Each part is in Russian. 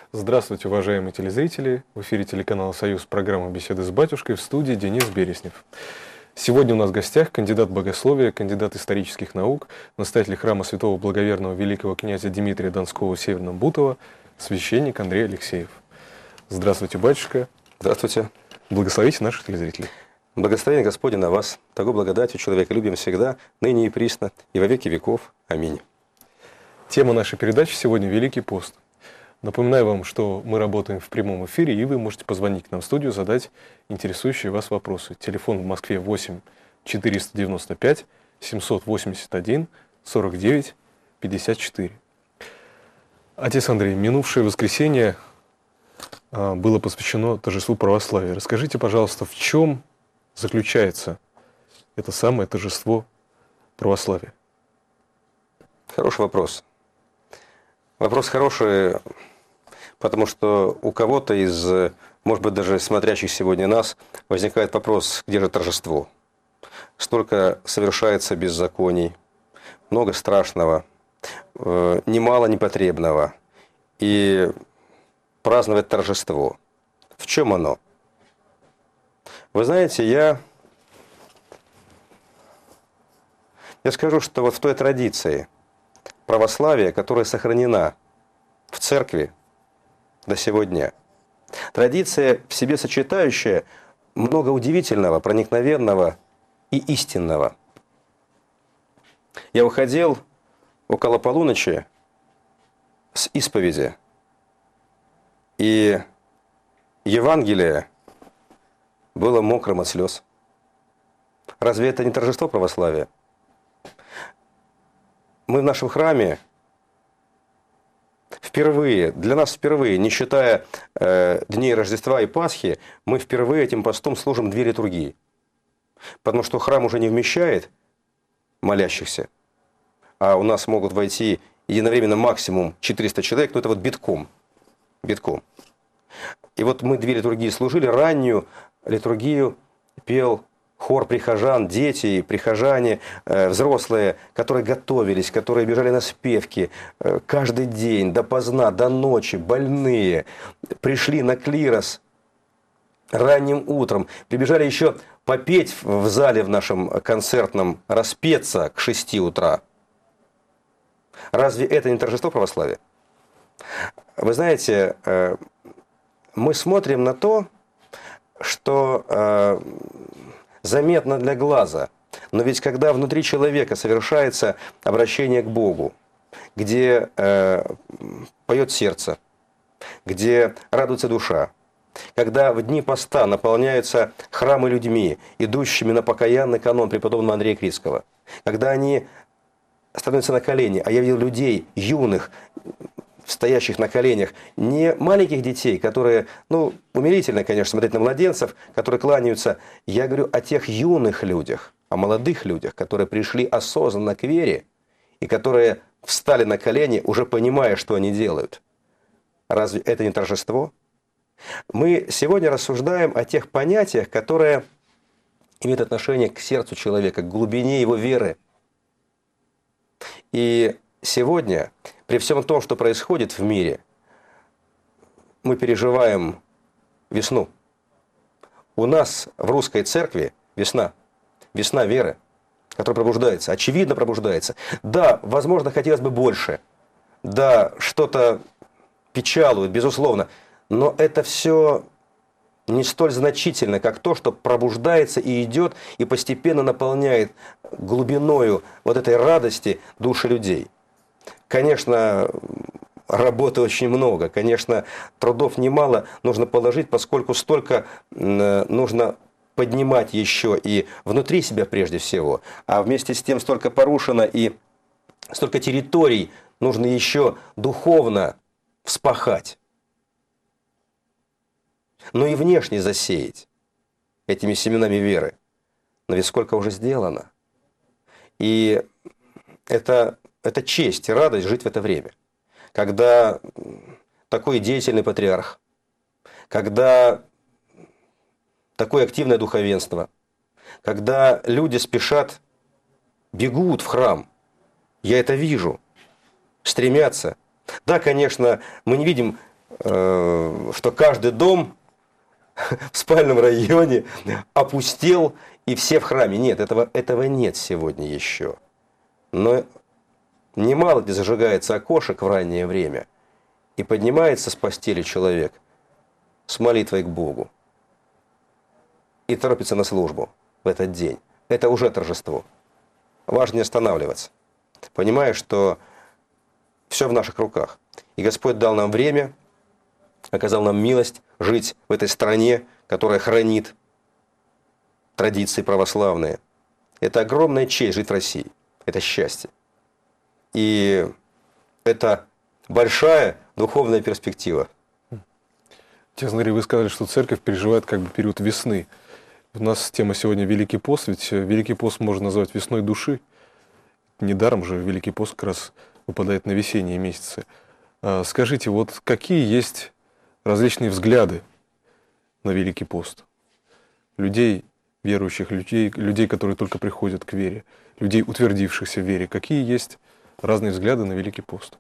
Здравствуйте, уважаемые телезрители! В эфире телеканала «Союз», программа «Беседы с батюшкой», в студии Денис Береснев. Сегодня у нас в гостях кандидат богословия, кандидат исторических наук, настоятель храма святого благоверного великого князя Дмитрия Донского в Северном Бутово, священник Андрей Алексеев. Здравствуйте, батюшка! Здравствуйте! Благословите наших телезрителей! Благословение Господне на вас, того благодатью человеколюбием всегда, ныне и присно, и во веки веков. Аминь. Тема нашей передачи сегодня – Великий пост. Напоминаю вам, что мы работаем в прямом эфире, и вы можете позвонить к нам в студию, задать интересующие вас вопросы. Телефон в Москве 8 495 781 49 54. Отец Андрей, минувшее воскресенье было посвящено торжеству православия. Расскажите, пожалуйста, в чем заключается это самое торжество православия? Хороший вопрос. Вопрос хороший, потому что у кого-то из, может быть, даже смотрящих сегодня нас, возникает вопрос, где же торжество? Столько совершается беззаконий, много страшного, немало непотребного. И праздновать торжество. В чем оно? Вы знаете, я скажу, что вот в той традиции православия, которая сохранена в церкви до сего дня. Традиция в себе сочетающая много удивительного, проникновенного и истинного. Я выходил около полуночи с исповеди, и Евангелие было мокрым от слез. Разве это не торжество православия? Мы в нашем храме впервые, для нас впервые, не считая дней Рождества и Пасхи, мы впервые этим постом служим две литургии. Потому что храм уже не вмещает молящихся, а у нас могут войти единовременно максимум 400 человек, но это вот битком. И вот мы две литургии служили, раннюю литургию пел хор прихожан, дети, прихожане, взрослые, которые готовились, которые бежали на спевки каждый день, допоздна, до ночи, больные, пришли на клирос ранним утром, прибежали еще попеть в зале в нашем концертном, распеться к 6 утра. Разве это не торжество православия? Вы знаете, мы смотрим на то, что заметно для глаза. Но ведь когда внутри человека совершается обращение к Богу, где поет сердце, где радуется душа, когда в дни поста наполняются храмы людьми, идущими на покаянный канон преподобного Андрея Критского, когда они становятся на колени, а я видел людей юных, стоящих на коленях, не маленьких детей, которые, умилительно, конечно, смотреть на младенцев, которые кланяются. Я говорю о тех юных людях, о молодых людях, которые пришли осознанно к вере и которые встали на колени, уже понимая, что они делают. Разве это не торжество? Мы сегодня рассуждаем о тех понятиях, которые имеют отношение к сердцу человека, к глубине его веры. И сегодня, при всем том, что происходит в мире, мы переживаем весну. У нас в русской церкви весна. Весна веры, которая пробуждается, очевидно пробуждается. Да, возможно, хотелось бы больше. Да, что-то печалует, безусловно. Но это все не столь значительно, как то, что пробуждается и идет, и постепенно наполняет глубиною вот этой радости души людей. Конечно, работы очень много, конечно, трудов немало нужно положить, поскольку столько нужно поднимать еще и внутри себя прежде всего, а вместе с тем столько порушено и столько территорий нужно еще духовно вспахать, но и внешне засеять этими семенами веры. Но ведь сколько уже сделано. И это честь и радость жить в это время, когда такой деятельный патриарх, когда такое активное духовенство, когда люди спешат, бегут в храм. Я это вижу, стремятся. Да, конечно, мы не видим что каждый дом в спальном районе опустел и все в храме. Нет, этого нет сегодня еще. Но немало где зажигается окошек в раннее время, и поднимается с постели человек с молитвой к Богу и торопится на службу в этот день. Это уже торжество. Важно не останавливаться, понимая, что все в наших руках. И Господь дал нам время, оказал нам милость жить в этой стране, которая хранит традиции православные. Это огромная честь жить в России. Это счастье. И это большая духовная перспектива. Отец Андрей, вы сказали, что церковь переживает как бы период весны. У нас тема сегодня Великий пост, ведь Великий пост можно назвать весной души. Недаром же Великий пост как раз выпадает на весенние месяцы. Скажите, вот какие есть различные взгляды на Великий пост? Людей верующих, людей, которые только приходят к вере, людей, утвердившихся в вере. Какие есть разные взгляды на Великий пост?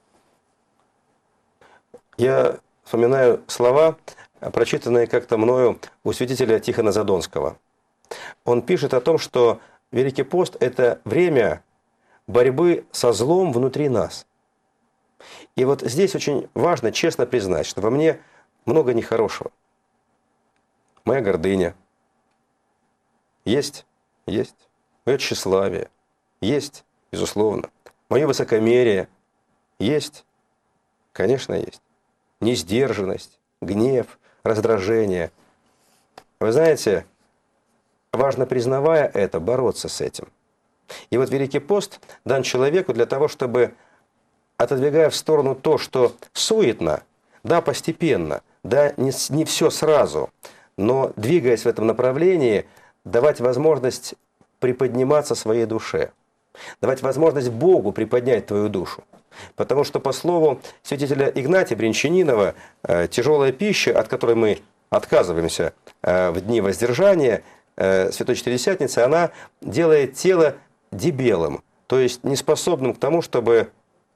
Я вспоминаю слова, прочитанные как-то мною у святителя Тихона Задонского. Он пишет о том, что Великий пост – это время борьбы со злом внутри нас. И вот здесь очень важно честно признать, что во мне много нехорошего. Моя гордыня. Есть. Мое тщеславие. Есть, безусловно. Мое высокомерие. Есть. Конечно, есть. Несдержанность, гнев, раздражение. Вы знаете, важно, признавая это, бороться с этим. И вот Великий пост дан человеку для того, чтобы, отодвигая в сторону то, что суетно, да, постепенно, да, не все сразу, но двигаясь в этом направлении, давать возможность приподниматься своей душе, давать возможность Богу приподнять твою душу. Потому что, по слову святителя Игнатия Брянчанинова, тяжелая пища, от которой мы отказываемся в дни воздержания Святой Четыридесятницы, она делает тело дебелым, то есть неспособным к тому, чтобы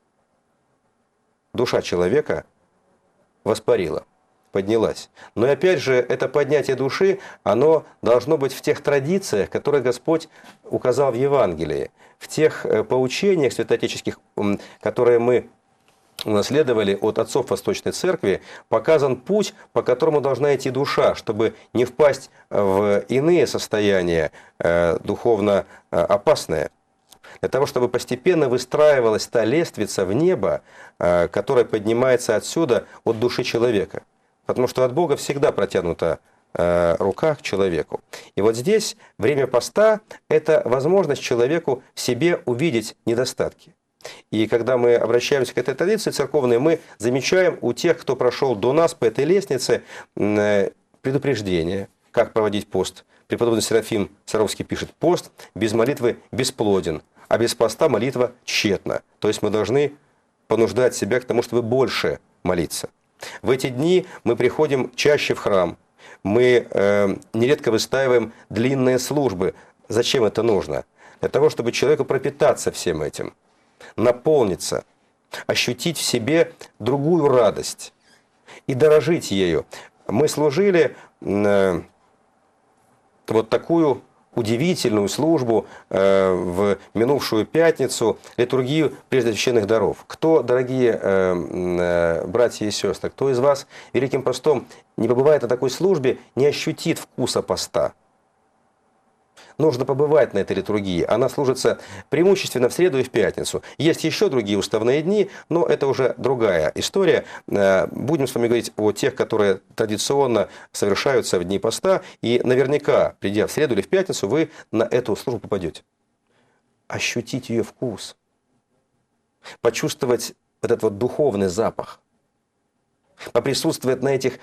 душа человека воспарила, поднялась. Но и опять же, это поднятие души, оно должно быть в тех традициях, которые Господь указал в Евангелии, в тех поучениях святоотеческих, которые мы унаследовали от отцов Восточной Церкви, показан путь, по которому должна идти душа, чтобы не впасть в иные состояния духовно опасные. Для того, чтобы постепенно выстраивалась та лестница в небо, которая поднимается отсюда от души человека. Потому что от Бога всегда протянута рука к человеку. И вот здесь время поста – это возможность человеку в себе увидеть недостатки. И когда мы обращаемся к этой традиции церковной, мы замечаем у тех, кто прошел до нас по этой лестнице, предупреждение, как проводить пост. Преподобный Серафим Саровский пишет: пост без молитвы бесплоден, а без поста молитва тщетна. То есть мы должны понуждать себя к тому, чтобы больше молиться. В эти дни мы приходим чаще в храм. Мы нередко выстаиваем длинные службы. Зачем это нужно? Для того, чтобы человеку пропитаться всем этим, наполниться, ощутить в себе другую радость и дорожить ею. Мы служили вот такую удивительную службу в минувшую пятницу, литургию преосвященных даров. Кто, дорогие братья и сестры, кто из вас Великим постом не побывает на такой службе, не ощутит вкуса поста? Нужно побывать на этой литургии. Она служится преимущественно в среду и в пятницу. Есть еще другие уставные дни, но это уже другая история. Будем с вами говорить о тех, которые традиционно совершаются в дни поста. И наверняка, придя в среду или в пятницу, вы на эту службу попадете. Ощутить ее вкус. Почувствовать этот вот духовный запах. Поприсутствовать на этих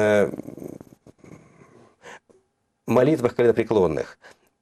молитвах коленопреклонных.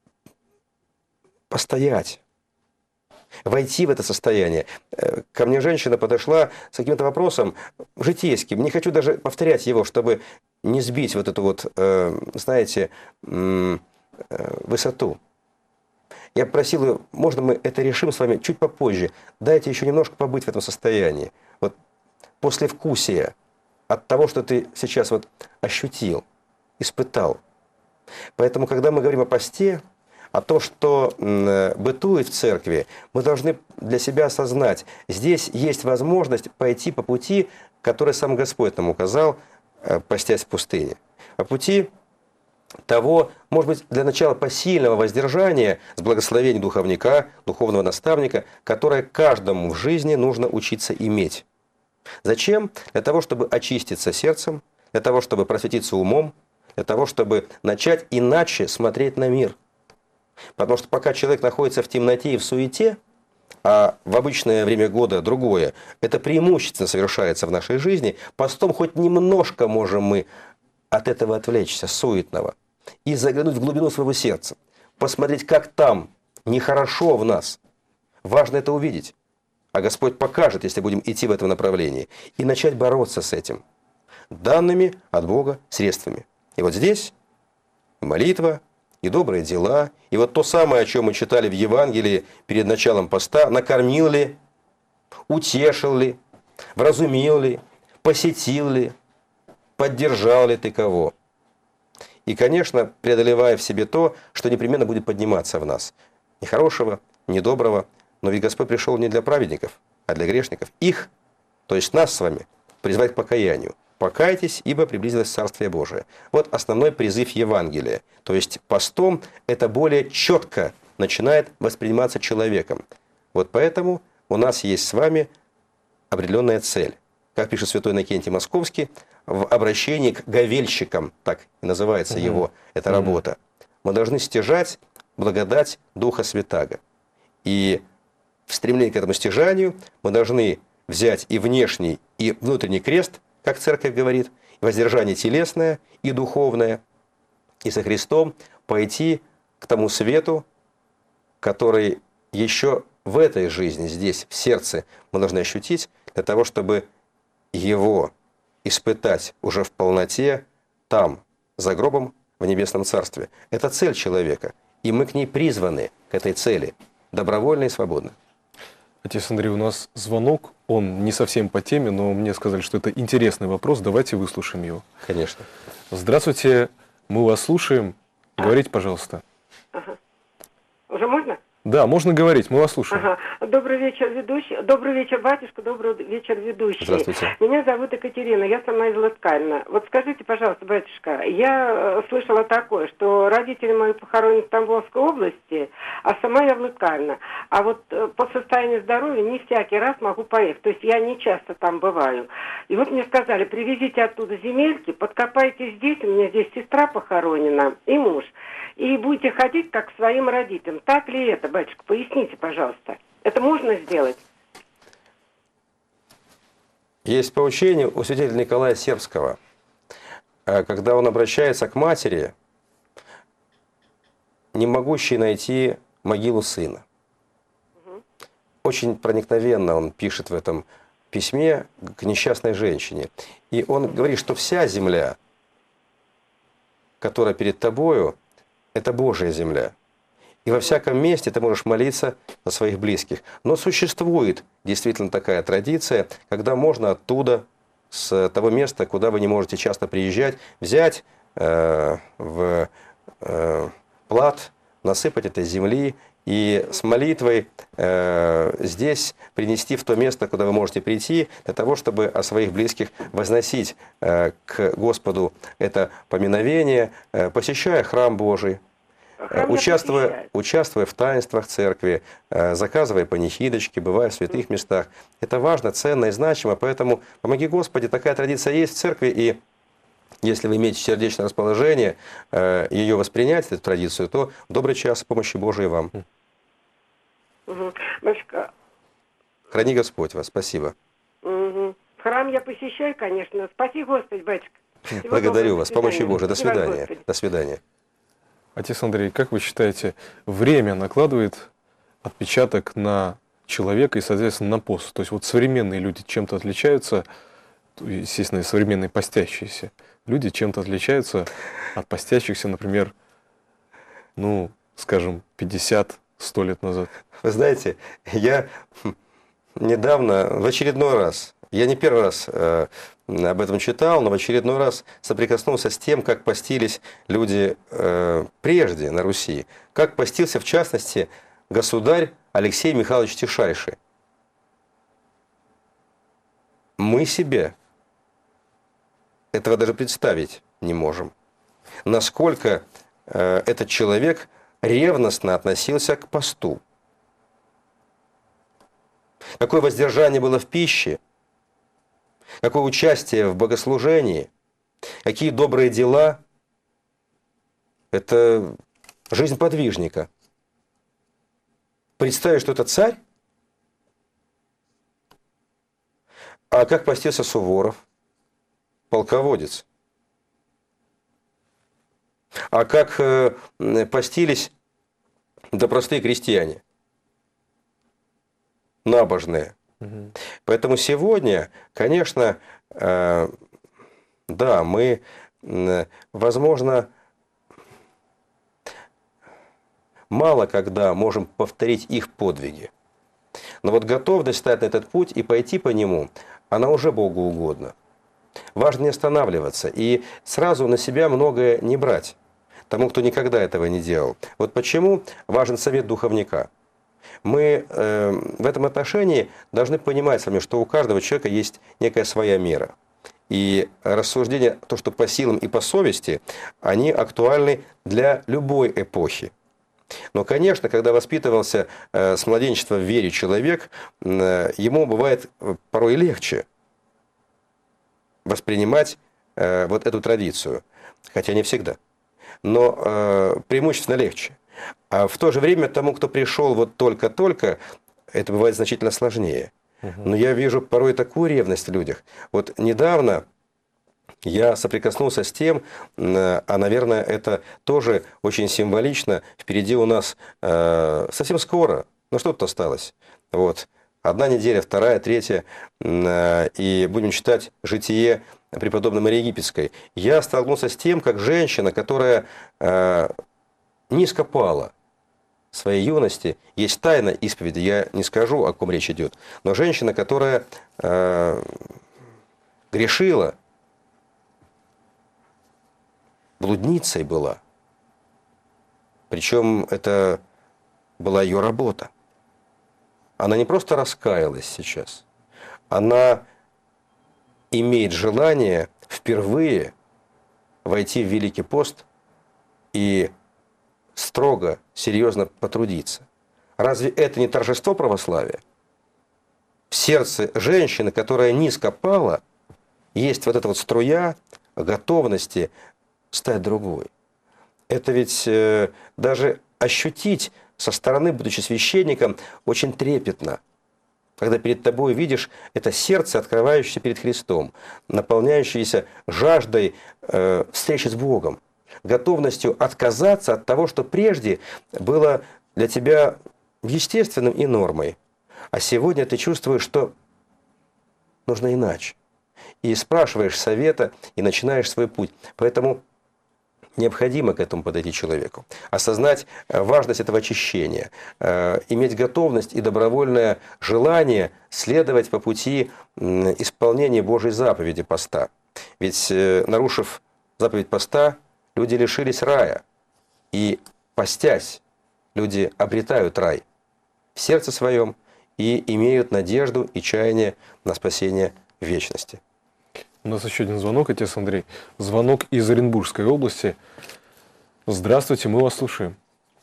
Постоять, войти в это состояние. Ко мне женщина подошла с каким-то вопросом житейским. Не хочу даже повторять его, чтобы не сбить вот эту вот, знаете, высоту. Я просил ее: можно мы это решим с вами чуть попозже? Дайте еще немножко побыть в этом состоянии. Вот послевкусие от того, что ты сейчас вот ощутил, испытал. Поэтому, когда мы говорим о посте, о том, что бытует в церкви, мы должны для себя осознать, здесь есть возможность пойти по пути, который сам Господь нам указал, постясь в пустыне. По пути того, может быть, для начала посильного воздержания с благословения духовника, духовного наставника, которое каждому в жизни нужно учиться иметь. Зачем? Для того, чтобы очиститься сердцем, для того, чтобы просветиться умом, для того, чтобы начать иначе смотреть на мир. Потому что пока человек находится в темноте и в суете, а в обычное время года другое, это преимущественно совершается в нашей жизни, постом хоть немножко можем мы от этого отвлечься, суетного, и заглянуть в глубину своего сердца, посмотреть, как там нехорошо в нас. Важно это увидеть. А Господь покажет, если будем идти в этом направлении, и начать бороться с этим данными от Бога средствами. И вот здесь молитва, и добрые дела, и вот то самое, о чем мы читали в Евангелии перед началом поста: накормил ли, утешил ли, вразумил ли, посетил ли, поддержал ли ты кого. И, конечно, преодолевая в себе то, что непременно будет подниматься в нас. Ни хорошего, ни доброго, но ведь Господь пришел не для праведников, а для грешников. Их, то есть нас с вами, призвать к покаянию. «Покайтесь, ибо приблизилось Царствие Божие». Вот основной призыв Евангелия. То есть постом это более четко начинает восприниматься человеком. Вот поэтому у нас есть с вами определенная цель. Как пишет святой Иннокентий Московский, в обращении к говельщикам, так и называется его эта работа, мы должны стяжать благодать Духа Святаго. И в стремлении к этому стяжанию мы должны взять и внешний, и внутренний крест, как церковь говорит, воздержание телесное и духовное, и со Христом пойти к тому свету, который еще в этой жизни, здесь, в сердце, мы должны ощутить, для того, чтобы его испытать уже в полноте там, за гробом, в Небесном Царстве. Это цель человека, и мы к ней призваны, к этой цели, добровольно и свободно. Отец Андрей, у нас звонок, он не совсем по теме, но мне сказали, что это интересный вопрос, давайте выслушаем его. Конечно. Здравствуйте, мы вас слушаем. Говорите, пожалуйста. Ага. Уже можно? Да, можно говорить, мы вас слушаем. Ага. Добрый вечер, ведущий. Добрый вечер, батюшка. Добрый вечер, ведущий. Здравствуйте. Меня зовут Екатерина, я сама из Латкальна. Вот скажите, пожалуйста, батюшка, я слышала такое, что родители мои похоронены в Тамбовской области, а сама я в Латкальна. А вот по состоянию здоровья не всякий раз могу поехать. То есть я не часто там бываю. И вот мне сказали, привезите оттуда земельки, подкопайте здесь, у меня здесь сестра похоронена и муж. И будете ходить как к своим родителям. Так ли это, батюшка? Поясните, пожалуйста. Это можно сделать? Есть поучение у святителя Николая Сербского, когда он обращается к матери, не могущей найти могилу сына. Очень проникновенно он пишет в этом письме к несчастной женщине. И он говорит, что вся земля, которая перед тобою, это Божья земля. И во всяком месте ты можешь молиться за своих близких. Но существует действительно такая традиция, когда можно оттуда, с того места, куда вы не можете часто приезжать, взять в плат, насыпать этой земли и с молитвой здесь принести в то место, куда вы можете прийти, для того, чтобы о своих близких возносить к Господу это поминовение, посещая храм Божий, участвуя в таинствах церкви, заказывая панихидочки, бывая в святых местах. Это важно, ценно и значимо, поэтому, помоги Господи, такая традиция есть в церкви, и если вы имеете сердечное расположение ее воспринять, эту традицию, то в добрый час помощи Божией вам. Батюшка. Храни Господь вас. Спасибо. Храм я посещаю, конечно. Спаси Господь, батюшка. Благодарю вас. Помощи Божией. До свидания. До свидания. Отец Андрей, как вы считаете, время накладывает отпечаток на человека и, соответственно, на пост? То есть вот современные люди чем-то отличаются, естественно, современные постящиеся люди чем-то отличаются от постящихся, например, ну, скажем, 50-100 лет назад? Вы знаете, я недавно, в очередной раз, Я не первый раз об этом читал, но в очередной раз соприкоснулся с тем, как постились люди прежде на Руси. Как постился, в частности, государь Алексей Михайлович Тишайший. Мы себе этого даже представить не можем. Насколько этот человек ревностно относился к посту. Какое воздержание было в пище, какое участие в богослужении, какие добрые дела. Это жизнь подвижника. Представить, что это царь, а как постился Суворов, полководец. А как постились да простые крестьяне, набожные. Угу. Поэтому сегодня, конечно, да, мы, возможно, мало когда можем повторить их подвиги. Но вот готовность стать на этот путь и пойти по нему, она уже Богу угодна. Важно не останавливаться и сразу на себя многое не брать. Тому, кто никогда этого не делал. Вот почему важен совет духовника. Мы в этом отношении должны понимать с вами, что у каждого человека есть некая своя мера. И рассуждения, то, что по силам и по совести, они актуальны для любой эпохи. Но, конечно, когда воспитывался с младенчества в вере человек, ему бывает порой легче воспринимать вот эту традицию. Хотя не всегда. Но преимущественно легче. А в то же время тому, кто пришел вот только-только, это бывает значительно сложнее. Но я вижу порой такую ревность в людях. Вот недавно я соприкоснулся с тем, а, наверное, это тоже очень символично. Впереди у нас совсем скоро, ну что тут осталось? Вот. 1 неделя, 2, 3, и будем читать житие преподобной Марии Египетской. Я столкнулся с тем, как женщина, которая низко пала в своей юности, есть тайна исповеди, я не скажу, о ком речь идет, но женщина, которая грешила, блудницей была. Причем это была ее работа. Она не просто раскаялась сейчас, она имеет желание впервые войти в Великий пост и строго, серьезно потрудиться. Разве это не торжество православия? В сердце женщины, которая низко пала, есть вот эта вот струя готовности стать другой. Это ведь даже ощутить со стороны, будучи священником, очень трепетно. Когда перед тобой видишь это сердце, открывающееся перед Христом, наполняющееся жаждой встречи с Богом, готовностью отказаться от того, что прежде было для тебя естественным и нормой. А сегодня ты чувствуешь, что нужно иначе. И спрашиваешь совета, и начинаешь свой путь. Поэтому необходимо к этому подойти человеку. Осознать важность этого очищения, иметь готовность и добровольное желание следовать по пути исполнения Божьей заповеди поста. Ведь, нарушив заповедь поста, люди лишились рая. И постясь, люди обретают рай в сердце своем и имеют надежду и чаяние на спасение в вечности. У нас еще один звонок, отец Андрей. Звонок из Оренбургской области. Здравствуйте, мы вас слушаем.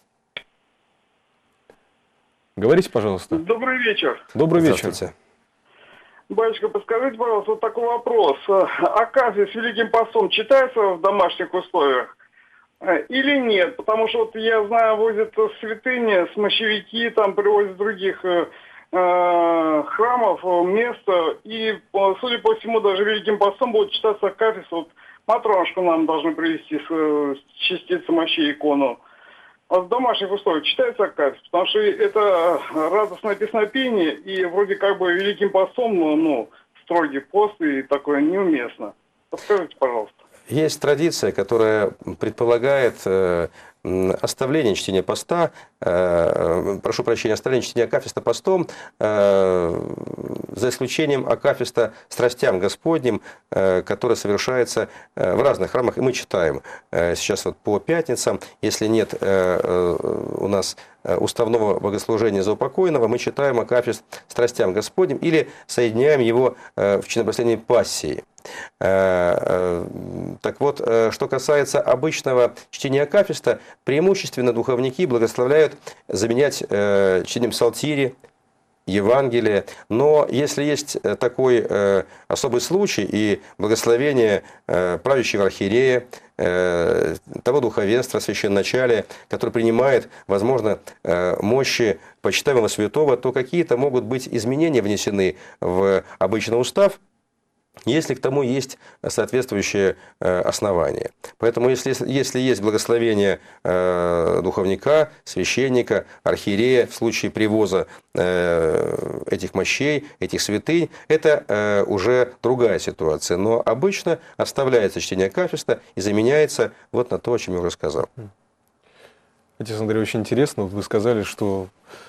Говорите, пожалуйста. Добрый вечер. Добрый вечер. Здравствуйте. Батюшка, подскажите, пожалуйста, вот такой вопрос. Аказия с Великим постом читается в домашних условиях или нет? Потому что вот я знаю, возят святыни, смощевики, там привозят других храмов, места, и, судя по всему, даже Великим постом будет читаться Акафист. Вот Матрошку нам должны привезти с частицы мощей икону. А в домашних условиях читается Акафист, потому что это радостное песнопение, и вроде как бы Великим постом, ну, строгий пост, и такое неуместно. Подскажите, пожалуйста. Есть традиция, которая предполагает оставление чтения поста, прошу прощения, оставление чтения акафиста постом, за исключением акафиста страстям Господним, который совершается в разных храмах, и мы читаем сейчас вот по пятницам, если нет у нас уставного богослужения заупокойного, мы читаем акафист страстям Господним или соединяем его в чинопоследней пассии. Так вот, что касается обычного чтения акафиста, преимущественно духовники благословляют заменять чтением псалтири, Евангелие. Но если есть такой особый случай и благословение правящего архиерея, того духовенства, священначалия, который принимает, возможно, мощи почитаемого святого, то какие-то могут быть изменения внесены в обычный устав, если к тому есть соответствующее основание. Поэтому, если есть благословение духовника, священника, архиерея в случае привоза этих мощей, этих святынь, это уже другая ситуация. Но обычно оставляется чтение акафиста и заменяется вот на то, о чем я уже сказал. Отец Андрей, очень интересно. Вот вы сказали, что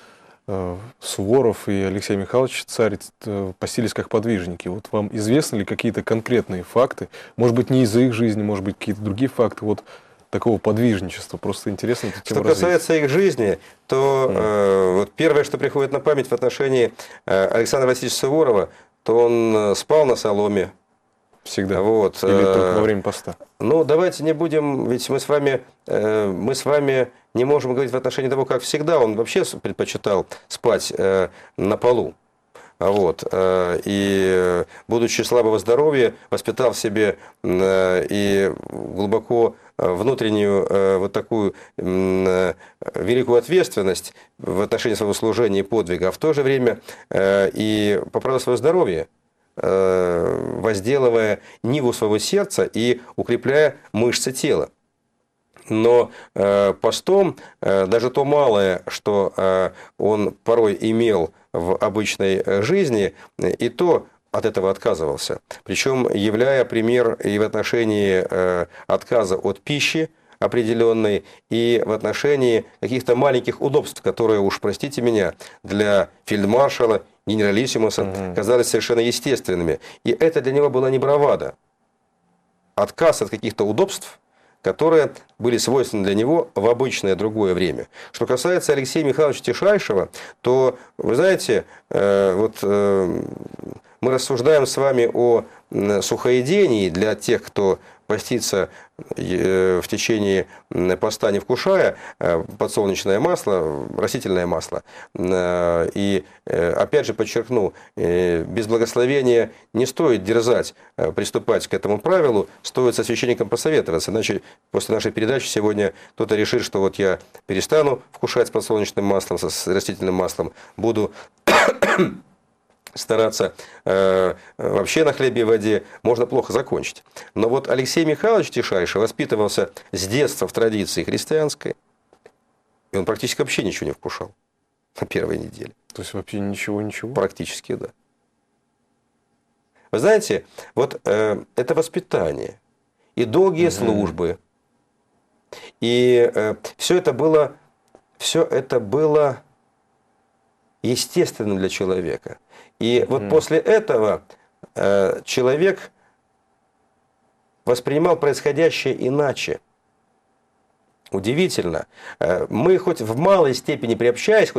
Суворов и Алексей Михайлович Царь постились как подвижники. Вот вам известны ли какие-то конкретные факты? Может быть, не из их жизни, может быть, какие-то другие факты вот такого подвижничества? Просто интересно эту тему развить. Что касается их жизни, то вот первое, что приходит на память в отношении Александра Васильевича Суворова, то он спал на соломе. Всегда. Вот. Или только во время поста? Ну, давайте не будем, ведь мы с вами не можем говорить в отношении того, как всегда. Он вообще предпочитал спать на полу. Вот. И, будучи слабого здоровья, воспитал в себе и глубоко внутреннюю вот такую великую ответственность в отношении своего служения и подвига, а в то же время и поправил свое здоровье, возделывая ниву своего сердца и укрепляя мышцы тела. Но постом даже то малое, что он порой имел в обычной жизни, и то от этого отказывался. Причем являя пример и в отношении отказа от пищи определенной, и в отношении каких-то маленьких удобств, которые, уж простите меня, для фельдмаршала, генералиссимуса казались совершенно естественными. И это для него была не бравада. Отказ от каких-то удобств, которые были свойственны для него в обычное другое время. Что касается Алексея Михайловича Тишайшего, то, вы знаете, мы рассуждаем с вами о сухоедении для тех, кто постится в течение поста, не вкушая подсолнечное масло, растительное масло. И опять же подчеркну, без благословения не стоит дерзать приступать к этому правилу, стоит со священником посоветоваться, иначе после нашей передачи сегодня кто-то решит, что вот я перестану вкушать с подсолнечным маслом, с растительным маслом, буду стараться вообще на хлебе и воде, можно плохо закончить. Но вот Алексей Михайлович Тишайший воспитывался с детства в традиции христианской, и он практически вообще ничего не вкушал на первой неделе. То есть вообще ничего? Практически, да. Вы знаете, вот это воспитание и долгие службы, и все это было естественным для человека. И вот после этого человек воспринимал происходящее иначе. Удивительно. Мы хоть в малой степени приобщаясь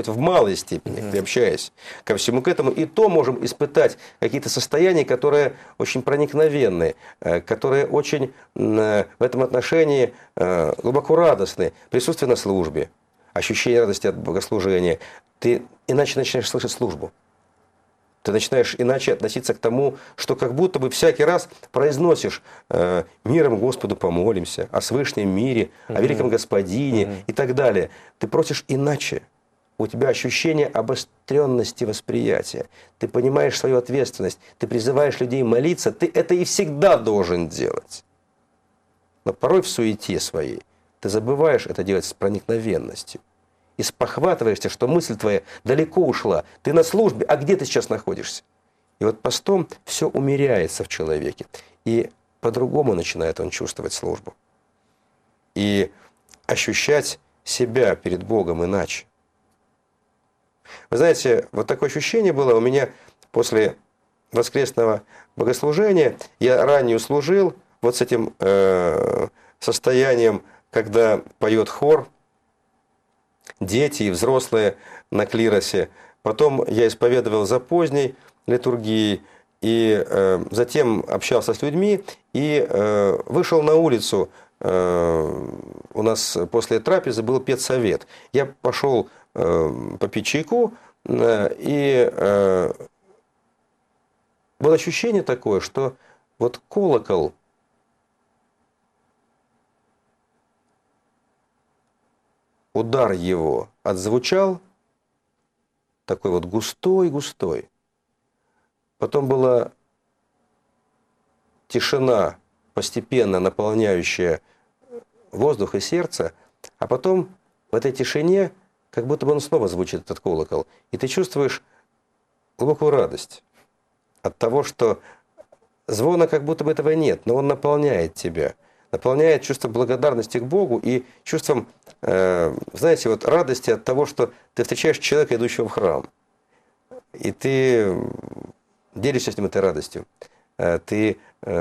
ко всему к этому, и то можем испытать какие-то состояния, которые очень проникновенные, которые очень в этом отношении глубоко радостны. Присутствие на службе, ощущение радости от богослужения. Ты иначе начинаешь слышать службу. Ты начинаешь иначе относиться к тому, что как будто бы всякий раз произносишь «Миром Господу помолимся», о свышнем мире, о великом Господине и так далее. Ты просишь иначе. У тебя ощущение обостренности восприятия. Ты понимаешь свою ответственность. Ты призываешь людей молиться. Ты это и всегда должен делать. Но порой в суете своей ты забываешь это делать с проникновенностью. И спохватываешься, что мысль твоя далеко ушла. Ты на службе, а где ты сейчас находишься? И вот постом все умеряется в человеке. И по-другому начинает он чувствовать службу. И ощущать себя перед Богом иначе. Вы знаете, вот такое ощущение было у меня после воскресного богослужения. Я ранее служил вот с этим состоянием, когда поет хор, дети и взрослые на клиросе. Потом я исповедовал за поздней литургией, и затем общался с людьми и вышел на улицу. У нас после трапезы был педсовет. Я пошел попить чайку, и было ощущение такое, что вот колокол удар его отзвучал, такой вот густой-густой. Потом была тишина, постепенно наполняющая воздух и сердце, а потом в этой тишине как будто бы он снова звучит, этот колокол, и ты чувствуешь глубокую радость от того, что звона как будто бы этого нет, но он наполняет тебя, наполняет чувством благодарности к Богу и чувством, знаете, вот радости от того, что ты встречаешь человека, идущего в храм, и ты делишься с ним этой радостью, ты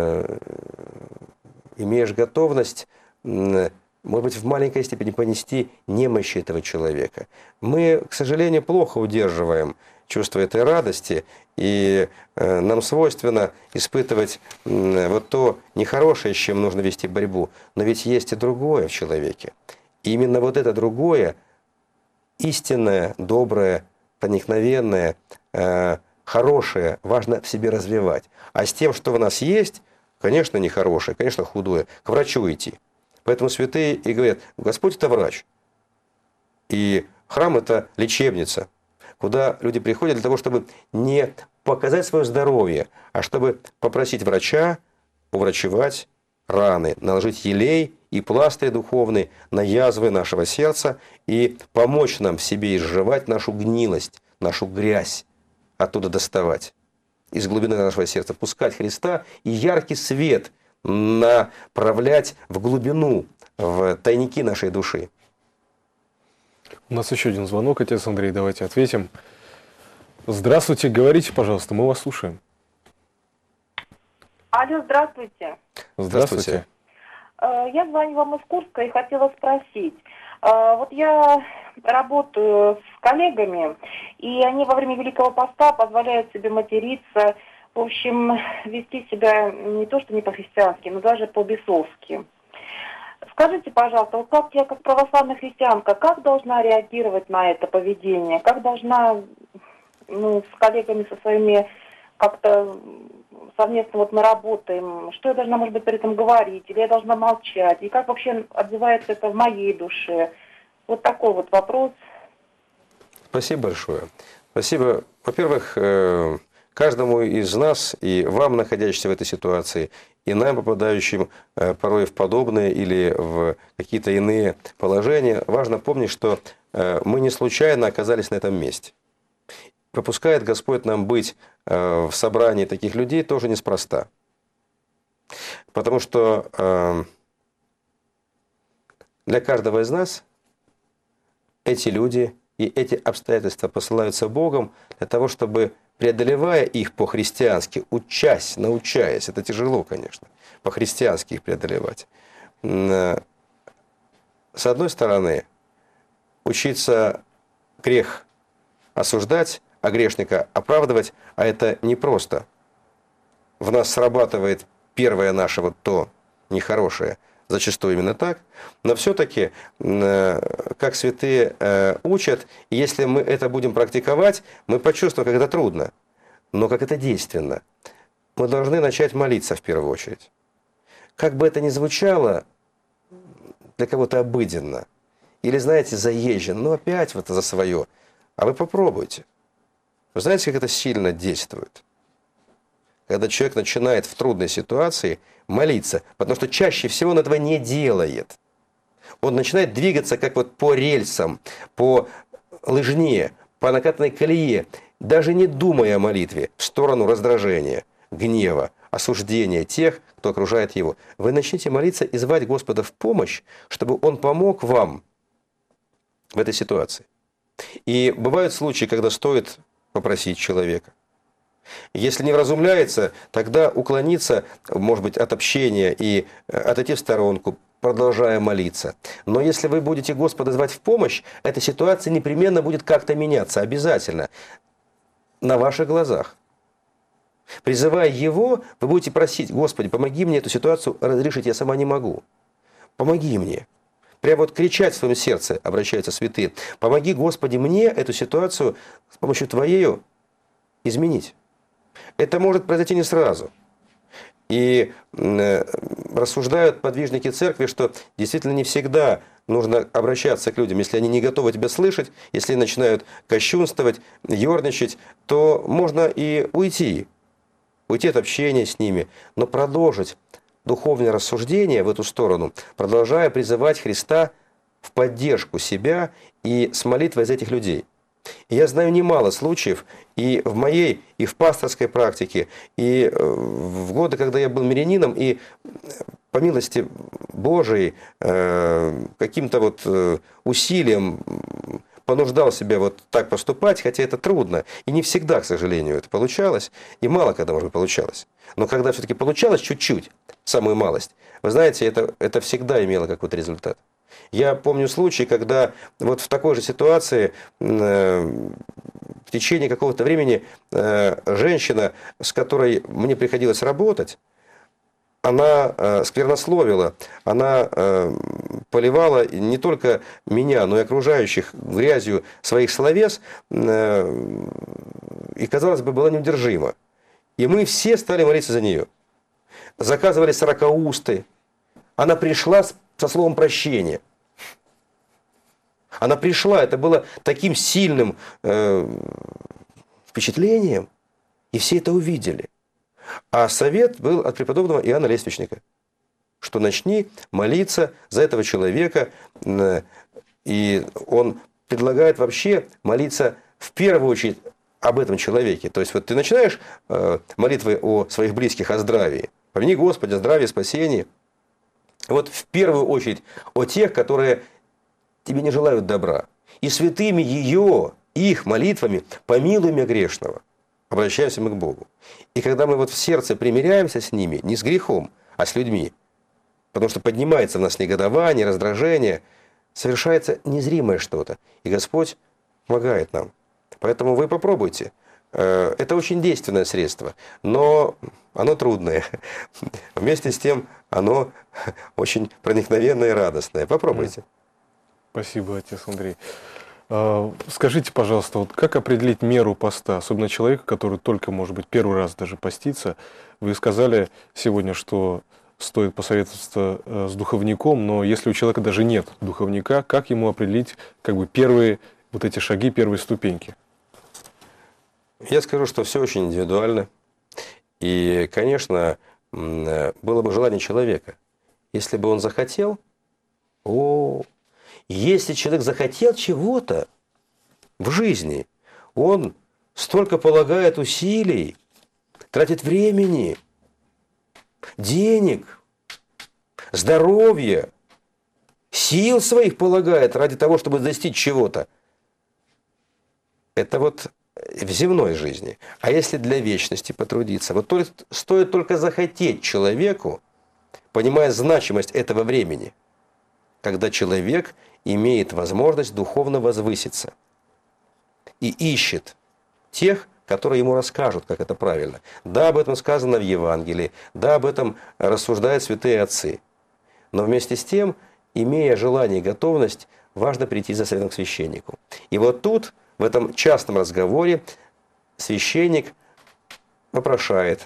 имеешь готовность, может быть, в маленькой степени понести немощи этого человека. Мы, к сожалению, плохо удерживаем чувство этой радости, и нам свойственно испытывать вот то нехорошее, с чем нужно вести борьбу. Но ведь есть и другое в человеке. И именно вот это другое, истинное, доброе, проникновенное, хорошее, важно в себе развивать. А с тем, что в нас есть, конечно, нехорошее, конечно, худое, к врачу идти. Поэтому святые и говорят, Господь – это врач. И храм – это лечебница, куда люди приходят для того, чтобы не показать свое здоровье, а чтобы попросить врача уврачевать раны, наложить елей и пластырь духовный на язвы нашего сердца и помочь нам в себе изживать нашу гнилость, нашу грязь, оттуда доставать, из глубины нашего сердца, пускать Христа и яркий свет направлять в глубину, в тайники нашей души. У нас еще один звонок, отец Андрей, давайте ответим. Здравствуйте, говорите, пожалуйста, мы вас слушаем. Алло, здравствуйте. Здравствуйте. Я звоню вам из Курска и хотела спросить. Вот я работаю с коллегами, и они во время Великого Поста позволяют себе материться, в общем, вести себя не то что не по-христиански, но даже по-бесовски. Скажите, пожалуйста, вот как я, как православная христианка, как должна реагировать на это поведение? Как должна, с коллегами, со своими как-то совместно вот мы работаем, что я должна, может быть, при этом говорить, или я должна молчать, и как вообще отзывается это в моей душе? Вот такой вот вопрос. Спасибо большое. Спасибо. Во-первых, каждому из нас, и вам, находящимся в этой ситуации, и нам, попадающим порой в подобные или в какие-то иные положения, важно помнить, что мы не случайно оказались на этом месте. Попускает Господь нам быть в собрании таких людей тоже неспроста. Потому что для каждого из нас эти люди и эти обстоятельства посылаются Богом для того, чтобы, преодолевая их по-христиански, научаясь, это тяжело, конечно, по-христиански их преодолевать. С одной стороны, учиться грех осуждать, а грешника оправдывать, а это непросто. В нас срабатывает первое наше вот то нехорошее, зачастую именно так, но все-таки, как святые учат, если мы это будем практиковать, мы почувствуем, как это трудно, но как это действенно. Мы должны начать молиться в первую очередь. Как бы это ни звучало для кого-то обыденно, или, знаете, заезжен, но опять вот за свое, а вы попробуйте. Вы знаете, как это сильно действует? Когда человек начинает в трудной ситуации молиться, потому что чаще всего он этого не делает. Он начинает двигаться как вот по рельсам, по лыжне, по накатанной колее, даже не думая о молитве, в сторону раздражения, гнева, осуждения тех, кто окружает его. Вы начните молиться и звать Господа в помощь, чтобы Он помог вам в этой ситуации. И бывают случаи, когда стоит попросить человека. Если не вразумляется, тогда уклониться, может быть, от общения и отойти в сторонку, продолжая молиться. Но если вы будете Господа звать в помощь, эта ситуация непременно будет как-то меняться, обязательно, на ваших глазах. Призывая Его, вы будете просить: Господи, помоги мне эту ситуацию разрешить, я сама не могу. Помоги мне. Прямо вот кричать в своем сердце, обращаются святые: помоги, Господи, мне эту ситуацию с помощью Твоею изменить. Это может произойти не сразу. И рассуждают подвижники церкви, что действительно не всегда нужно обращаться к людям. Если они не готовы тебя слышать, если начинают кощунствовать, ерничать, то можно и уйти от общения с ними, но продолжить духовное рассуждение в эту сторону, продолжая призывать Христа в поддержку себя и с молитвой за этих людей. И я знаю немало случаев и в моей, и в пасторской практике, и в годы, когда я был мирянином, и по милости Божией каким-то вот усилием понуждал себя вот так поступать, хотя это трудно. И не всегда, к сожалению, это получалось, и мало когда, может быть, получалось. Но когда все-таки получалось чуть-чуть, самую малость, вы знаете, это всегда имело какой-то результат. Я помню случай, когда вот в такой же ситуации в течение какого-то времени женщина, с которой мне приходилось работать, она сквернословила, она поливала не только меня, но и окружающих грязью своих словес, и, казалось бы, была неудержима. И мы все стали молиться за нее. Заказывали сорокаусты. Она пришла со словом прощения. Она пришла, это было таким сильным впечатлением, и все это увидели. А совет был от преподобного Иоанна Лествичника, что начни молиться за этого человека, и он предлагает вообще молиться в первую очередь об этом человеке. То есть вот ты начинаешь молитвы о своих близких, о здравии. Помяни Господи, о здравии, спасении. Вот в первую очередь о тех, которые тебе не желают добра. И святыми их молитвами помилуй меня грешного. Обращаемся мы к Богу. И когда мы вот в сердце примиряемся с ними, не с грехом, а с людьми, потому что поднимается в нас негодование, раздражение, совершается незримое что-то. И Господь помогает нам. Поэтому вы попробуйте. Это очень действенное средство, но оно трудное. Вместе с тем оно очень проникновенное и радостное. Попробуйте. Спасибо, отец Андрей. Скажите, пожалуйста, вот как определить меру поста, особенно человека, который только, может быть, первый раз даже постится? Вы сказали сегодня, что стоит посоветоваться с духовником, но если у человека даже нет духовника, как ему определить как бы первые вот эти шаги, первые ступеньки? Я скажу, что все очень индивидуально. И, конечно, было бы желание человека. Если бы он захотел, если человек захотел чего-то в жизни, он столько полагает усилий, тратит времени, денег, здоровья, сил своих полагает ради того, чтобы достичь чего-то. Это вот в земной жизни. А если для вечности потрудиться? Вот стоит только захотеть человеку, понимая значимость этого времени, когда человек имеет возможность духовно возвыситься и ищет тех, которые ему расскажут, как это правильно. Да, об этом сказано в Евангелии, да, об этом рассуждают святые отцы. Но вместе с тем, имея желание и готовность, важно прийти за советом к священнику. И вот тут, в этом частном разговоре, священник вопрошает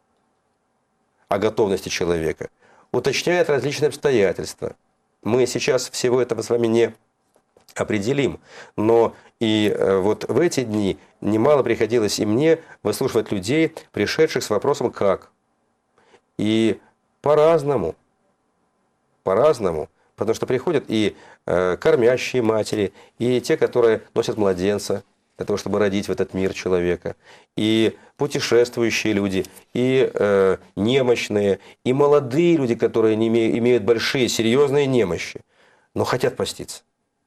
о готовности человека, уточняет различные обстоятельства. Мы сейчас всего этого с вами не определим, но и вот в эти дни немало приходилось и мне выслушивать людей, пришедших с вопросом «как?». И по-разному, потому что приходят и кормящие матери, и те, которые носят младенца, для того, чтобы родить в этот мир человека. И путешествующие люди, и немощные, и молодые люди, которые имеют большие, серьезные немощи, но хотят поститься.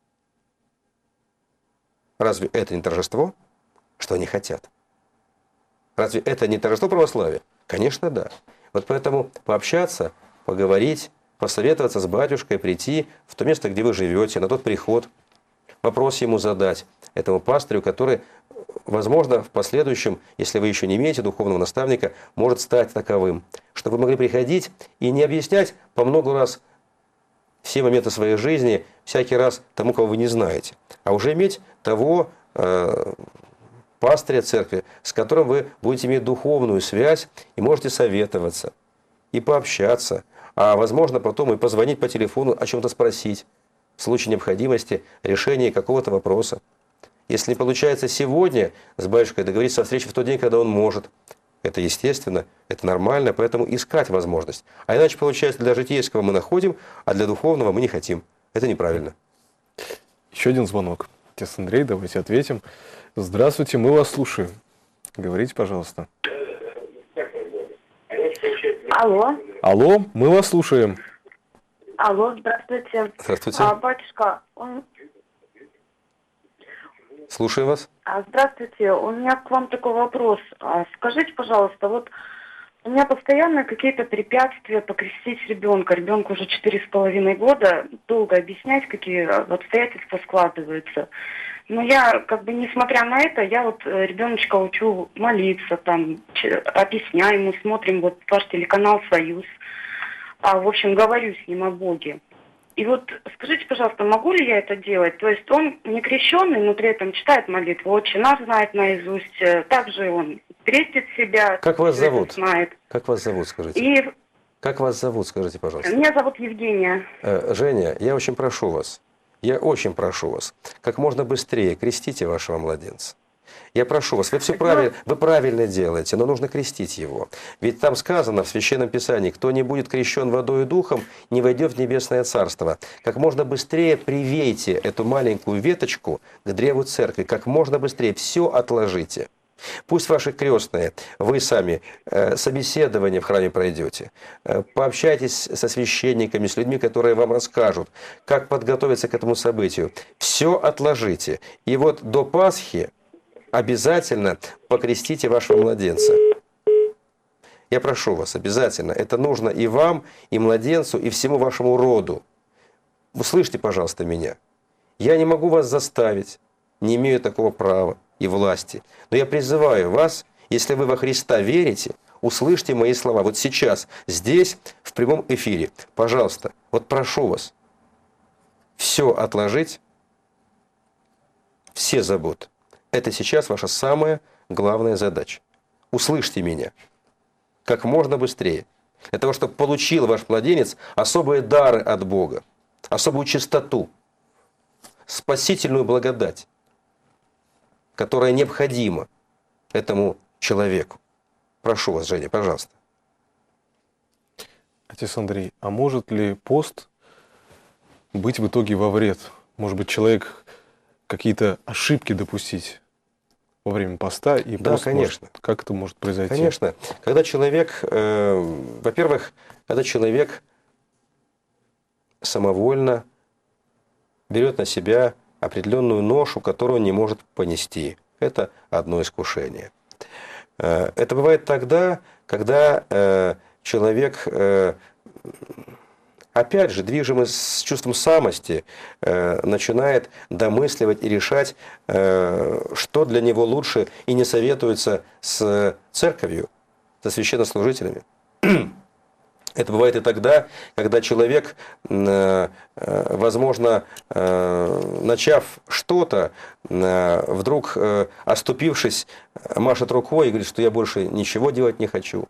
Разве это не торжество, что они хотят? Разве это не торжество православия? Конечно, да. Вот поэтому пообщаться, поговорить, посоветоваться с батюшкой, прийти в то место, где вы живете, на тот приход, вопрос ему задать, этому пастырю, который, возможно, в последующем, если вы еще не имеете духовного наставника, может стать таковым. Чтобы вы могли приходить и не объяснять по много раз все моменты своей жизни всякий раз тому, кого вы не знаете, а уже иметь того пастыря церкви, с которым вы будете иметь духовную связь и можете советоваться и пообщаться, а возможно потом и позвонить по телефону, о чем-то спросить в случае необходимости решения какого-то вопроса. Если не получается сегодня с батюшкой договориться о встрече в тот день, когда он может, это естественно, это нормально, поэтому искать возможность. А иначе получается, для житейского мы находим, а для духовного мы не хотим. Это неправильно. Еще один звонок. Отец Андрей, давайте ответим. Здравствуйте, мы вас слушаем. Говорите, пожалуйста. Алло. Алло, мы вас слушаем. Алло, здравствуйте. Здравствуйте. Батюшка, Слушаю вас. здравствуйте. У меня к вам такой вопрос. Скажите, пожалуйста, вот у меня постоянно какие-то препятствия покрестить ребенка. Ребенку уже 4,5 года. Долго объяснять, какие обстоятельства складываются. Но я, несмотря на это, я ребеночка учу молиться, объясняю ему, смотрим ваш телеканал «Союз». В общем, говорю с ним о Боге. И скажите, пожалуйста, могу ли я это делать? То есть он не крещенный, но при этом читает молитву, «Отче наш» знает наизусть, также он крестит себя. Как вас зовут? Знает. Как вас зовут, скажите? Как вас зовут, скажите, пожалуйста? Меня зовут Евгения. Женя, я очень прошу вас, как можно быстрее крестите вашего младенца. Я прошу вас, вы правильно делаете, но нужно крестить его. Ведь там сказано в Священном Писании, кто не будет крещен водой и духом, не войдет в небесное царство. Как можно быстрее привейте эту маленькую веточку к древу церкви, как можно быстрее все отложите. Пусть ваши крестные, вы сами собеседование в храме пройдете, пообщайтесь со священниками, с людьми, которые вам расскажут, как подготовиться к этому событию. Все отложите. И до Пасхи обязательно покрестите вашего младенца. Я прошу вас, обязательно. Это нужно и вам, и младенцу, и всему вашему роду. Услышьте, пожалуйста, меня. Я не могу вас заставить, не имею такого права и власти. Но я призываю вас, если вы во Христа верите, услышьте мои слова. Вот сейчас, здесь, в прямом эфире. Пожалуйста, прошу вас, все отложить, все заботы. Это сейчас ваша самая главная задача. Услышьте меня как можно быстрее. Для того, чтобы получил ваш младенец особые дары от Бога, особую чистоту, спасительную благодать, которая необходима этому человеку. Прошу вас, Женя, пожалуйста. Отец Андрей, а может ли пост быть в итоге во вред? Может быть, человек какие-то ошибки допустить во время поста и да, пост конечно. Как это может произойти? Конечно. Когда человек, во-первых, когда человек самовольно берет на себя определенную ношу, которую он не может понести. Это одно искушение. Это бывает тогда, когда человек, опять же, движимый с чувством самости, начинает домысливать и решать, что для него лучше, и не советуется с церковью, со священнослужителями. Это бывает и тогда, когда человек, возможно, начав что-то, вдруг, оступившись, машет рукой и говорит, что я больше ничего делать не хочу.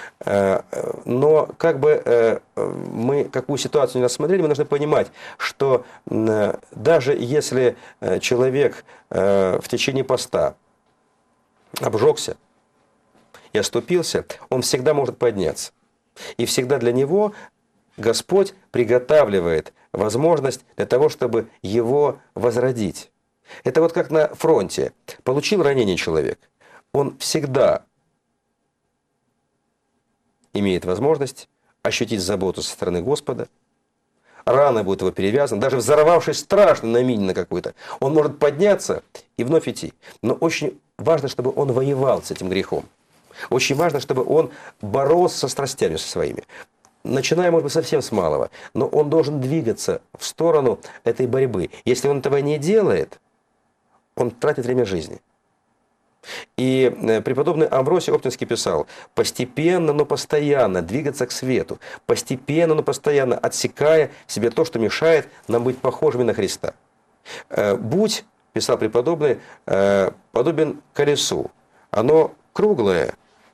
Но мы какую ситуацию не рассмотрели, мы должны понимать, что даже если человек в течение поста обжегся и оступился, он всегда может подняться. И всегда для него Господь приготавливает возможность для того, чтобы его возродить. Это вот как на фронте. Получил ранение человек. Он всегда имеет возможность ощутить заботу со стороны Господа. Рана будет его перевязана. Даже взорвавшись страшно на мине на какой-то, он может подняться и вновь идти. Но очень важно, чтобы он воевал с этим грехом. Очень важно, чтобы он боролся со страстями со своими. Начиная, может быть, совсем с малого. Но он должен двигаться в сторону этой борьбы. Если он этого не делает, он тратит время жизни. И преподобный Амвросий Оптинский писал: постепенно, но постоянно двигаться к свету, постепенно, но постоянно отсекая в себе то, что мешает нам быть похожими на Христа. Будь, писал преподобный, подобен колесу. Оно круглое,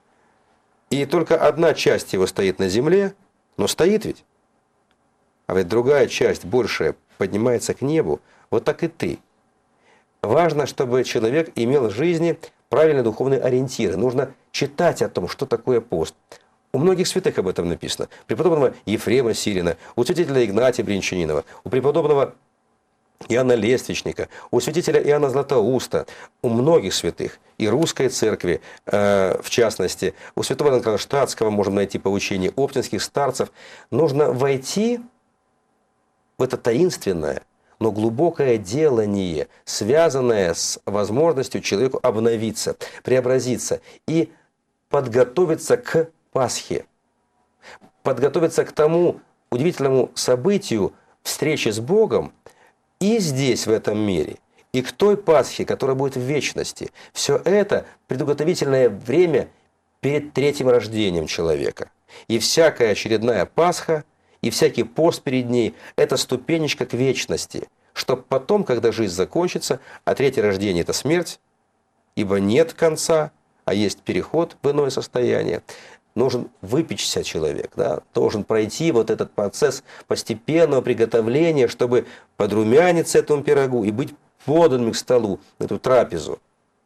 и только одна часть его стоит на земле, но стоит ведь. А ведь другая часть, большая, поднимается к небу. Вот так и ты. Важно, чтобы человек имел в жизни правильные духовные ориентиры. Нужно читать о том, что такое пост. У многих святых об этом написано. У преподобного Ефрема Сирина, у святителя Игнатия Бринчанинова, у преподобного Иоанна Лествичника, у святителя Иоанна Златоуста, у многих святых, и русской церкви, в частности, у святого Иоанна Кронштадтского можем найти поучение оптинских старцев. Нужно войти в это таинственное, но глубокое делание, связанное с возможностью человеку обновиться, преобразиться и подготовиться к Пасхе, подготовиться к тому удивительному событию встречи с Богом и здесь, в этом мире, и к той Пасхе, которая будет в вечности. Все это предуготовительное время перед третьим рождением человека. И всякая очередная Пасха, и всякий пост перед ней – это ступенечка к вечности, чтобы потом, когда жизнь закончится, а третье рождение – это смерть, ибо нет конца, а есть переход в иное состояние. Нужен выпечься человек, да? Должен пройти вот этот процесс постепенного приготовления, чтобы подрумяниться этому пирогу и быть поданным к столу, эту трапезу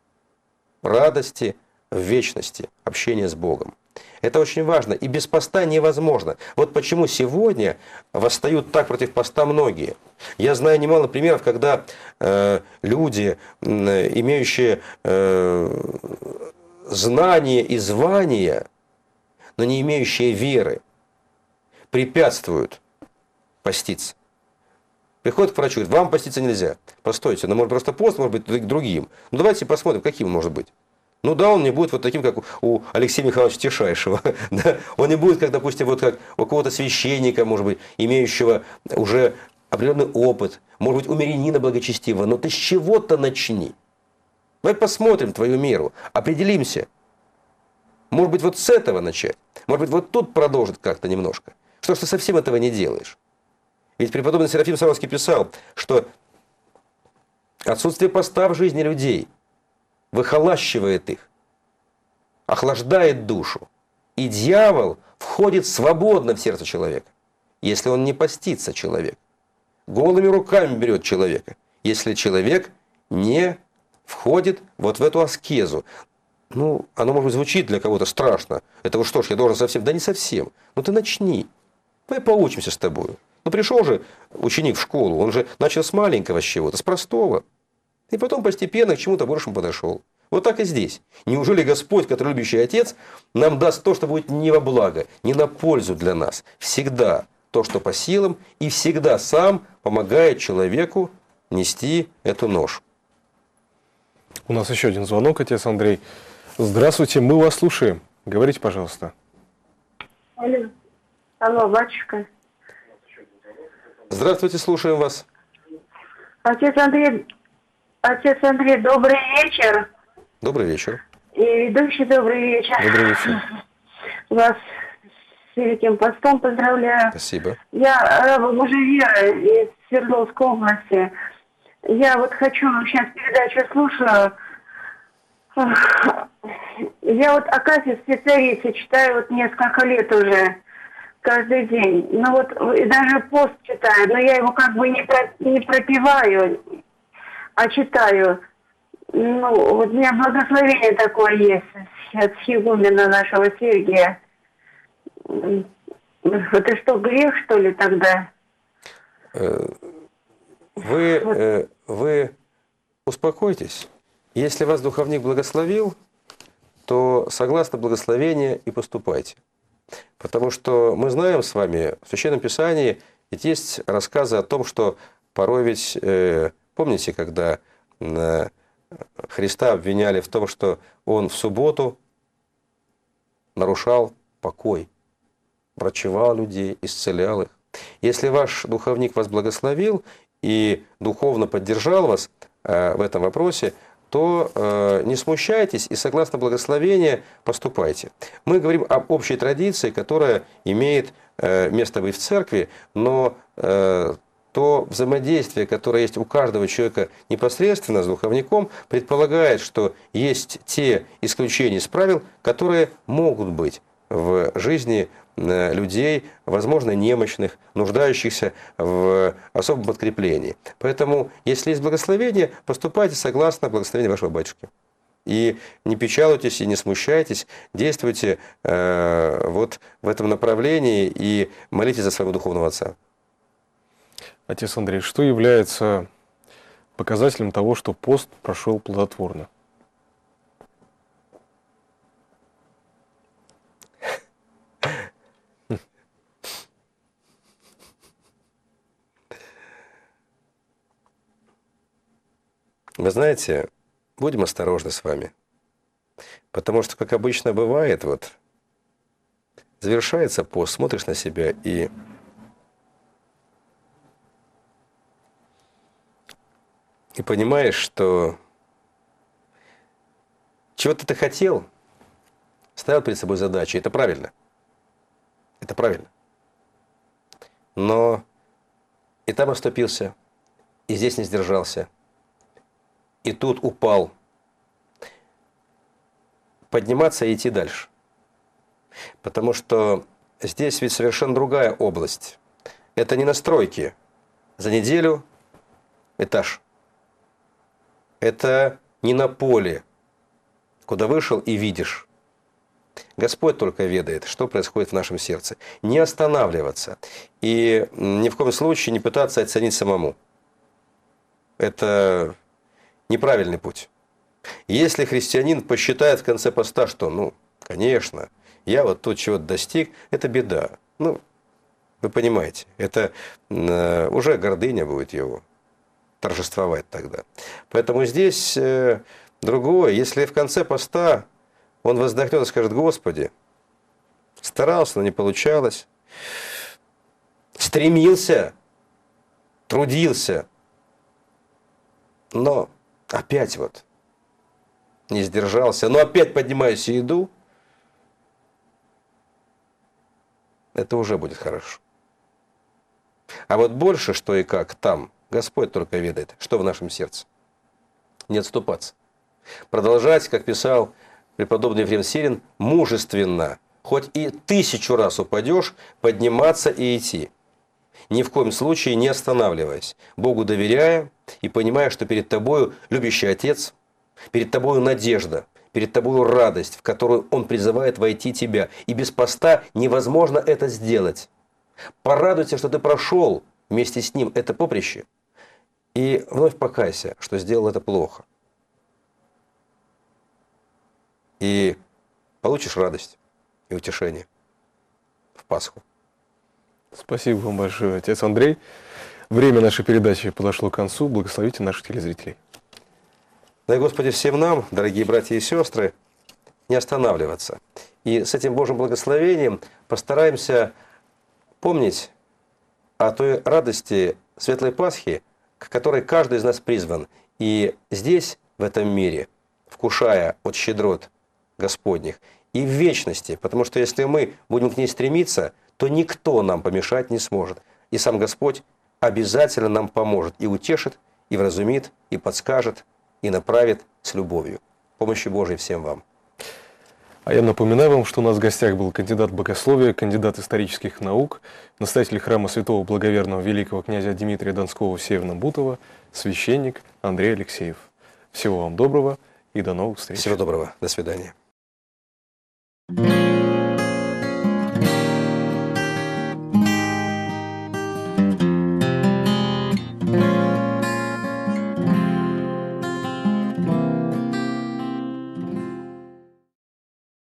радости в вечности, общения с Богом. Это очень важно, и без поста невозможно. Вот почему сегодня восстают так против поста многие. Я знаю немало примеров, когда люди, имеющие знания и звания, но не имеющие веры, препятствуют поститься. Приходят к врачу, говорят: вам поститься нельзя. Постойте, но может просто пост может быть другим. Ну давайте посмотрим, каким он может быть. Ну да, он не будет вот таким, как у Алексея Михайловича Тишайшего. Да? Он не будет, как, допустим, вот как у какого-то священника, может быть, имеющего уже определенный опыт, может быть, у мирянина благочестивого. Но ты с чего-то начни. Давай посмотрим твою меру, определимся. Может быть, вот с этого начать. Может быть, вот тут продолжить как-то немножко. Что ж ты совсем этого не делаешь? Ведь преподобный Серафим Саровский писал, что отсутствие поста в жизни людей выхолащивает их, охлаждает душу. И дьявол входит свободно в сердце человека, если он не постится, человек. Голыми руками берет человека, если человек не входит вот в эту аскезу. Ну, оно, может быть, звучит для кого-то страшно. Это вот что ж, я должен совсем... Да не совсем. Ну, ты начни. Давай поучимся с тобой. Ну, пришел же ученик в школу, он же начал с маленького, с чего-то, с простого. И потом постепенно к чему-то большему подошел. Вот так и здесь. Неужели Господь, который любящий Отец, нам даст то, что будет не во благо, не на пользу для нас? Всегда то, что по силам, и всегда сам помогает человеку нести эту ношу. У нас еще один звонок, отец Андрей. Здравствуйте, мы вас слушаем. Говорите, пожалуйста. Алло, батюшка. Здравствуйте, слушаем вас. Отец Андрей, добрый вечер. Добрый вечер. И ведущий, добрый вечер. Добрый вечер. Вас с Великим Постом поздравляю. Спасибо. Я раба Божьей веры из Свердловской области. Я вот хочу, сейчас передачу слушаю. Я вот Акафист Царицы читаю вот несколько лет уже, каждый день. Ну вот и даже пост читаю, но я его как бы не пропеваю, а читаю. Ну, вот у меня благословение такое есть от схигумена нашего Сергия. Это что, грех, что ли, тогда? Вы успокойтесь. Если вас духовник благословил, то согласно благословению и поступайте. Потому что мы знаем с вами, в Священном Писании ведь есть рассказы о том, что порой ведь, помните, когда Христа обвиняли в том, что Он в субботу нарушал покой, врачевал людей, исцелял их. Если ваш духовник вас благословил и духовно поддержал вас в этом вопросе, то не смущайтесь и согласно благословению поступайте. Мы говорим об общей традиции, которая имеет место быть в церкви, но то взаимодействие, которое есть у каждого человека непосредственно с духовником, предполагает, что есть те исключения из правил, которые могут быть в жизни людей, возможно, немощных, нуждающихся в особом подкреплении. Поэтому, если есть благословение, поступайте согласно благословению вашего батюшки. И не печалуйтесь, и не смущайтесь, действуйте вот в этом направлении и молитесь за своего духовного отца. Отец Андрей, что является показателем того, что пост прошел плодотворно? Вы знаете, будем осторожны с вами. Потому что, как обычно бывает, вот, завершается пост, смотришь на себя и понимаешь, что чего-то ты хотел, ставил перед собой задачи. Это правильно. Это правильно. Но и там оступился, и здесь не сдержался. И тут упал. Подниматься и идти дальше. Потому что здесь ведь совершенно другая область. Это не настройки. За неделю этаж. Это не на поле, куда вышел и видишь. Господь только ведает, что происходит в нашем сердце. Не останавливаться. И ни в коем случае не пытаться оценить самому. Это неправильный путь. Если христианин посчитает в конце поста, что, конечно, я вот тут чего-то достиг, это беда. Вы понимаете, это уже гордыня будет его торжествовать тогда. Поэтому здесь другое. Если в конце поста он вздохнет и скажет: Господи, старался, но не получалось, стремился, трудился, но опять вот не сдержался, но опять поднимаюсь и иду, это уже будет хорошо. А вот больше что и как там, Господь только ведает, что в нашем сердце. Не отступаться. Продолжать, как писал преподобный Ефрем Сирин, мужественно, хоть и 1000 раз упадешь, подниматься и идти. Ни в коем случае не останавливаясь, Богу доверяя и понимая, что перед тобою любящий Отец, перед тобою надежда, перед тобою радость, в которую Он призывает войти тебя. И без поста невозможно это сделать. Порадуйся, что ты прошел вместе с Ним это поприще, и вновь покайся, что сделал это плохо. И получишь радость и утешение в Пасху. Спасибо вам большое, отец Андрей. Время нашей передачи подошло к концу. Благословите наших телезрителей. Дай Господи всем нам, дорогие братья и сестры, не останавливаться. И с этим Божьим благословением постараемся помнить о той радости Светлой Пасхи, к которой каждый из нас призван. И здесь, в этом мире, вкушая от щедрот Господних, и в вечности, потому что если мы будем к ней стремиться, то никто нам помешать не сможет. И сам Господь обязательно нам поможет и утешит, и вразумит, и подскажет, и направит с любовью. Помощи Божией всем вам. А я напоминаю вам, что у нас в гостях был кандидат богословия, кандидат исторических наук, настоятель храма святого благоверного великого князя Дмитрия Донского в Северном Бутово, священник Андрей Алексеев. Всего вам доброго и до новых встреч. Всего доброго. До свидания.